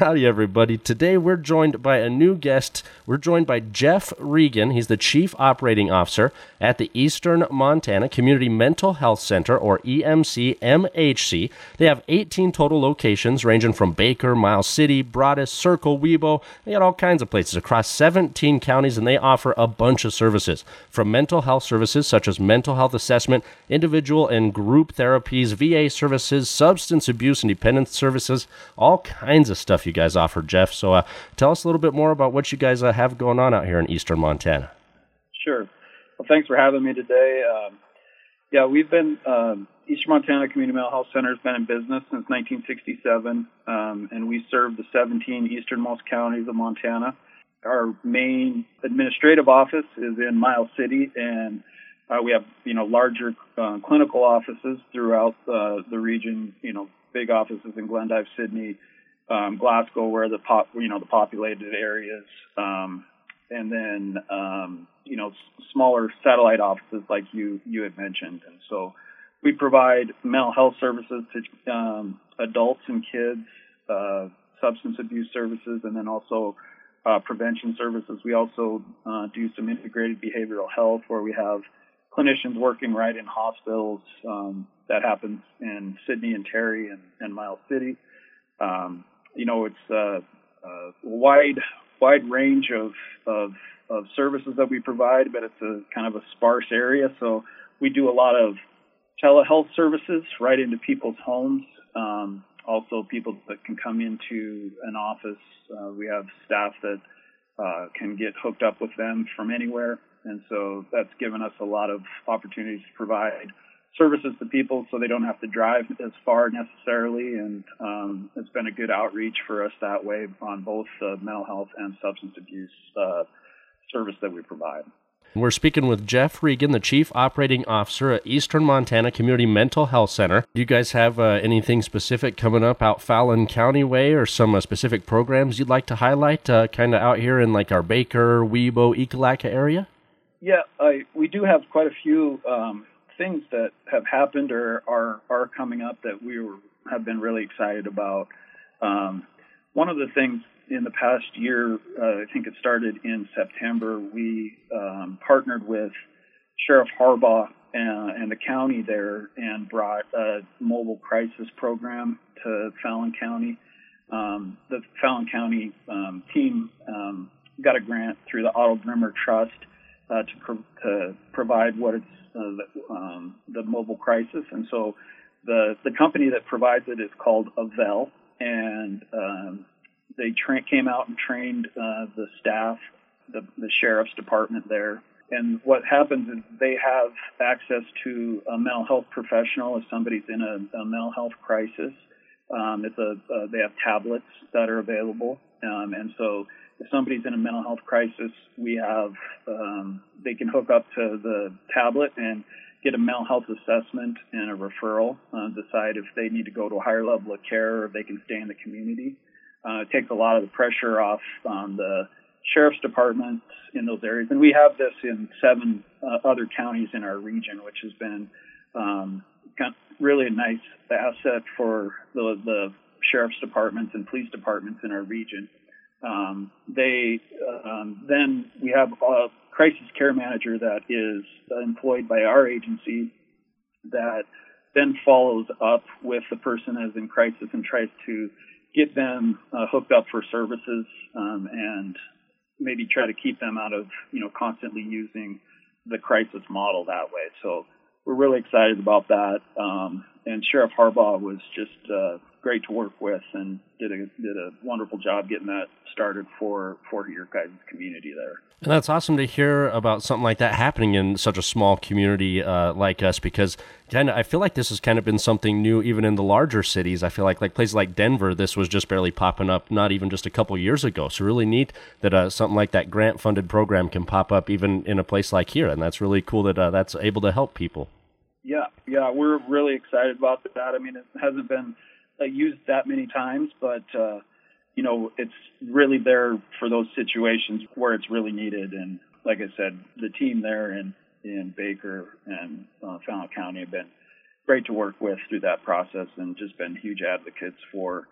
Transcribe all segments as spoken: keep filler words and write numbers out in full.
Howdy, everybody. Today we're joined by a new guest. We're joined by Jeff Regan. He's the Chief Operating Officer at the Eastern Montana Community Mental Health Center, or E M C M H C. They have eighteen total locations ranging from Baker, Miles City, Broadus, Circle, Webo. They got all kinds of places across seventeen counties, and they offer a bunch of services, from mental health services such as mental health assessment, individual and group therapies, V A services, substance abuse and dependence services, all kinds of stuff you guys offer, Jeff. So uh, tell us a little bit more about what you guys uh, have going on out here in Eastern Montana. Sure. Well, thanks for having me today. Um, yeah, we've been, um, Eastern Montana Community Mental Health Center has been in business since nineteen sixty-seven, um, and we serve the seventeen easternmost counties of Montana. Our main administrative office is in Miles City, and uh, we have, you know, larger uh, clinical offices throughout uh, the region, you know, big offices in Glendive, Sydney, um, Glasgow, where the pop, you know, the populated areas, um, and then, um, you know, s- smaller satellite offices like you, you had mentioned. And so we provide mental health services to um, adults and kids, uh, substance abuse services, and then also uh, prevention services. We also uh, do some integrated behavioral health where we have clinicians working right in hospitals. Um, that happens in Sydney and Terry and, and Miles City. Um, you know, it's a, a wide, wide range of, of, of services that we provide, but it's a kind of a sparse area. So we do a lot of telehealth services right into people's homes. Um, also people that can come into an office. Uh, we have staff that uh, can get hooked up with them from anywhere. And so that's given us a lot of opportunities to provide services to people so they don't have to drive as far necessarily. And um, it's been a good outreach for us that way on both uh, mental health and substance abuse uh, service that we provide. We're speaking with Jeff Regan, the Chief Operating Officer at Eastern Montana Community Mental Health Center. Do you guys have uh, anything specific coming up out Fallon County way, or some uh, specific programs you'd like to highlight uh, kind of out here in like our Baker, Webo, Ekalaka area? Yeah, I, we do have quite a few um, things that have happened or are, are coming up that we were, have been really excited about. Um, one of the things in the past year, uh, I think it started in September, we um, partnered with Sheriff Harbaugh and, and the county there and brought a mobile crisis program to Fallon County. Um, the Fallon County um, team um, got a grant through the Otto Grimmer Trust uh, to, pro- to provide what it's uh, the, um, the mobile crisis. And so the, the company that provides it is called Avell, and um, they tra- came out and trained uh, the staff, the, the sheriff's department there. And what happens is they have access to a mental health professional if somebody's in a, a mental health crisis. Um, it's a, uh, they have tablets that are available. Um, and so if somebody's in a mental health crisis, we have, um, they can hook up to the tablet and get a mental health assessment and a referral, uh, decide if they need to go to a higher level of care or if they can stay in the community. Uh, it takes a lot of the pressure off um, the sheriff's departments in those areas. And we have this in seven uh, other counties in our region, which has been um, kind of really a nice asset for the, the sheriff's departments and police departments in our region. Um, they um, then we have a crisis care manager that is employed by our agency that then follows up with the person as in crisis and tries to get them uh, hooked up for services um, and maybe try to keep them out of, you know, constantly using the crisis model that way. So we're really excited about that. Um, and Sheriff Harbaugh was just uh, great to work with and did a did a wonderful job getting that started for, for your guys' community there. And that's awesome to hear about something like that happening in such a small community uh, like us, because kind of I feel like this has kind of been something new even in the larger cities. I feel like like places like Denver, this was just barely popping up not even just a couple years ago. So really neat that uh, something like that grant-funded program can pop up even in a place like here, and that's really cool that uh, that's able to help people. Yeah, yeah, we're really excited about that. I mean, it hasn't been uh, used that many times, but uh, you know, it's really there for those situations where it's really needed. And like I said, the team there in, in Baker and uh, Fallon County have been great to work with through that process and just been huge advocates for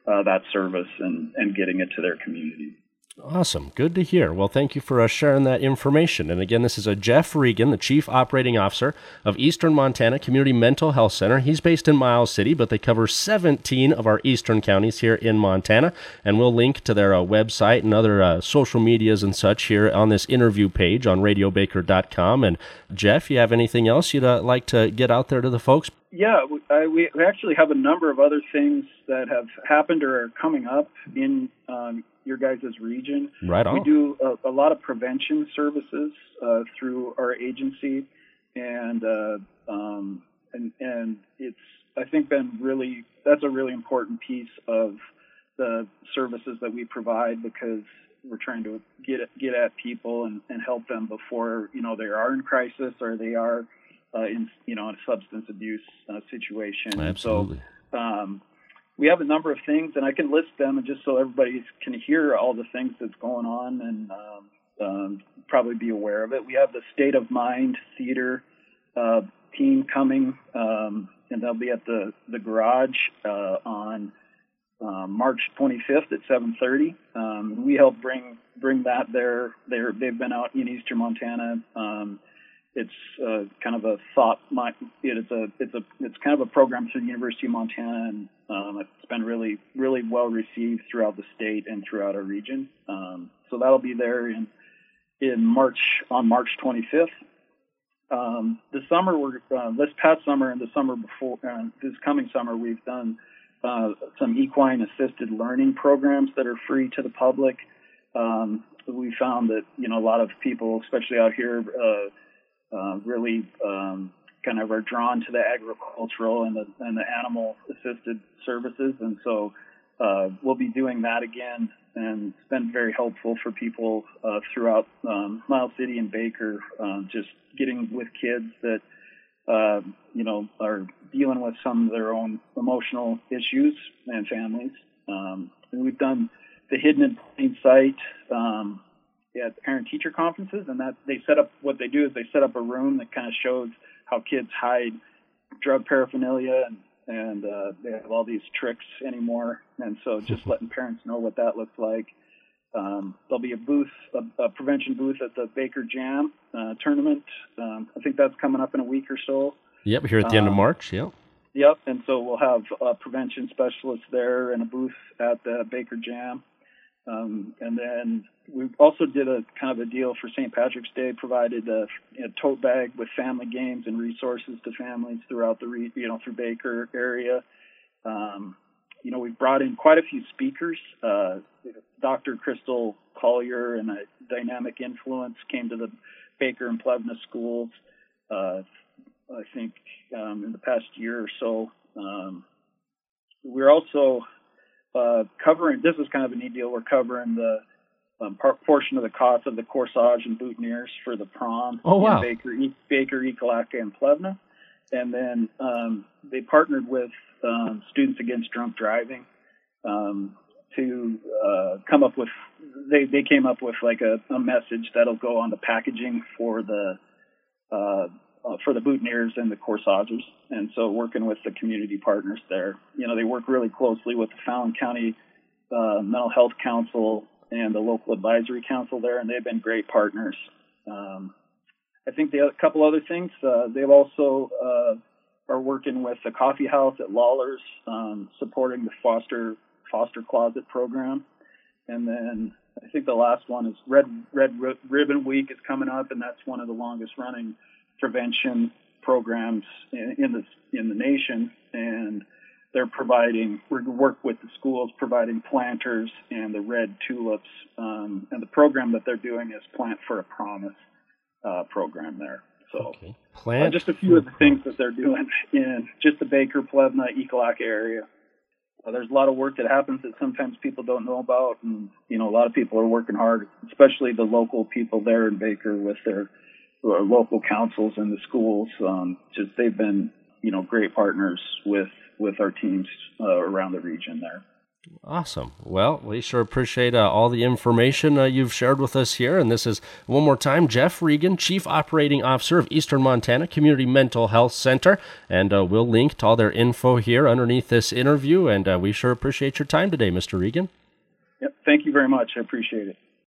uh, that service and, and getting it to their community. Awesome. Good to hear. Well, thank you for uh, sharing that information. And again, this is a Jeff Regan, the Chief Operating Officer of Eastern Montana Community Mental Health Center. He's based in Miles City, but they cover seventeen of our eastern counties here in Montana. And we'll link to their uh, website and other uh, social medias and such here on this interview page on radio baker dot com. And Jeff, you have anything else you'd uh, like to get out there to the folks? Yeah, I, we actually have a number of other things that have happened or are coming up in um, your guys' region. Right on. We do a, a lot of prevention services uh, through our agency, and uh, um, and and it's I think been really that's a really important piece of the services that we provide, because we're trying to get get at people and, and help them before you know they are in crisis or they are uh, in you know in a substance abuse uh, situation. Absolutely. So, um, we have a number of things, and I can list them, and just so everybody can hear all the things that's going on and um, um, probably be aware of it. We have the State of Mind Theater uh, team coming, um, and they'll be at the the garage uh, on uh, March twenty-fifth at seven thirty. Um, we help bring bring that there. They're they've been out in eastern Montana. Um, It's uh, kind of a thought. It's a it's a it's kind of a program through the University of Montana, and um, it's been really really well received throughout the state and throughout our region. Um, so that'll be there in in March on March twenty-fifth. Um, the summer, we're uh, this past summer and the summer before, uh, this coming summer, we've done uh, some equine assisted learning programs that are free to the public. Um, we found that you know a lot of people, especially out here. Uh, Uh, really um, kind of are drawn to the agricultural and the and the animal assisted services, and so uh, we'll be doing that again, and it's been very helpful for people uh, throughout um, Miles City and Baker, uh, just getting with kids that uh, you know are dealing with some of their own emotional issues and families. Um, and we've done the Hidden in Plain Sight Um, at parent-teacher conferences, and that they set up what they do is they set up a room that kind of shows how kids hide drug paraphernalia, and, and uh, they have all these tricks anymore, and so just letting parents know what that looks like. Um, there'll be a booth, a, a prevention booth at the Baker Jam uh, tournament. Um, I think that's coming up in a week or so. Yep, here at the um, end of March, yep. Yep, and so we'll have a prevention specialist there and a booth at the Baker Jam. Um, and then we also did a kind of a deal for Saint Patrick's Day, provided a, a tote bag with family games and resources to families throughout the, re, you know, through Baker area. Um, you know, we've brought in quite a few speakers. Uh, Doctor Crystal Collier and a Dynamic Influence came to the Baker and Plevna schools, uh, I think, um, in the past year or so. Um, we're also Uh, covering, this is kind of a neat deal, we're covering the um, part, portion of the cost of the corsage and boutonnieres for the prom oh, wow. in Baker, e- Baker, Ekalaka, and Plevna. And then um, they partnered with um, Students Against Drunk Driving um, to uh, come up with, they, they came up with like a, a message that'll go on the packaging for the uh, Uh, for the boutonnieres and the corsages. And so working with the community partners there, you know, they work really closely with the Fallon County uh, Mental Health Council and the local advisory council there, and they've been great partners. Um, I think the other, couple other things, uh, they've also uh, are working with the coffee house at Lawler's, um, supporting the foster foster closet program. And then I think the last one is Red Red Ribbon Week is coming up, and that's one of the longest running prevention programs in, in the in the nation, and they're providing. We work with the schools providing planters and the red tulips, um, and the program that they're doing is Plant for a Promise uh, program there. So, okay. Plant uh, just a few of the things that they're doing in just the Baker, Plevna, Ekalaka area. Uh, there's a lot of work that happens that sometimes people don't know about, and you know a lot of people are working hard, especially the local people there in Baker with their our local councils and the schools. Um, just they've been, you know, great partners with with our teams uh, around the region there. Awesome. Well, we sure appreciate uh, all the information uh, you've shared with us here. And this is, one more time, Jeff Regan, Chief Operating Officer of Eastern Montana Community Mental Health Center. And uh, we'll link to all their info here underneath this interview. And uh, we sure appreciate your time today, Mister Regan. Yep. Thank you very much. I appreciate it.